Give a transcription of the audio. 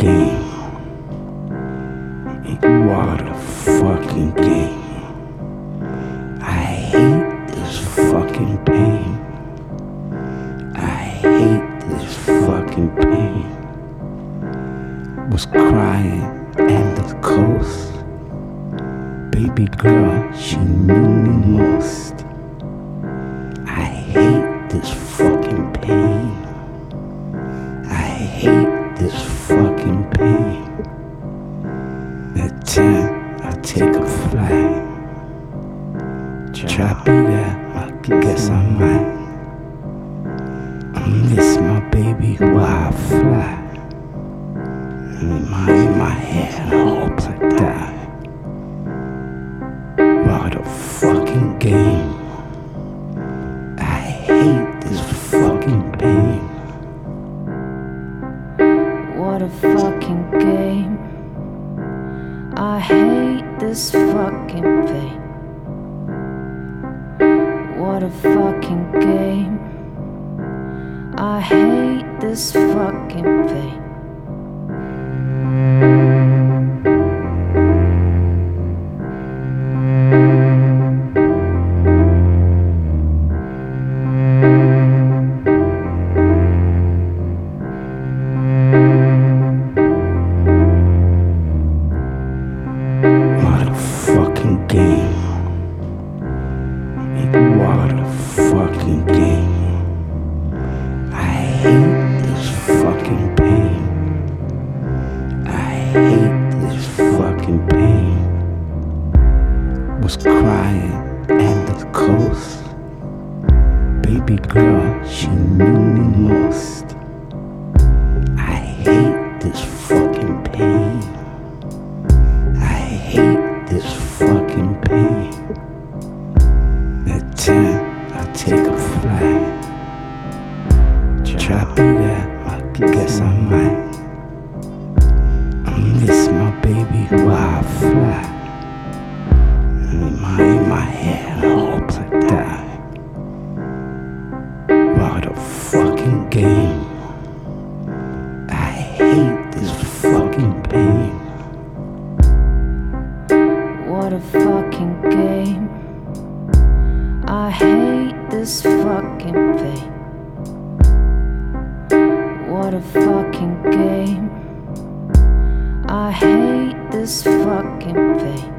game. What a fucking game. I hate this fucking pain. I hate this fucking pain. Was crying at the coast. Baby girl, she knew me most. I hate this fucking pain. I hate this fucking pain. At 10, I take a flight. Try to be there, I guess I might. I miss my baby while I fly. In my head, I hope I die. What a fucking game. I hate this fucking pain. What a fucking game. I hate this fucking pain. What a fucking game. I hate this fucking pain. What a fucking game. What a fucking game. I hate this fucking pain. I hate this fucking pain. Was crying at the coast. Baby girl, she knew me most. I hate this fucking pain. I hate this fucking pain. At 10, I take a flight. Try to be there, I guess I might. I miss my baby while I fly. In my head, I hope I die. What a fucking game. I hate this fucking pain. What a fucking game. I hate this fucking pain. What a fucking game. I hate this fucking pain.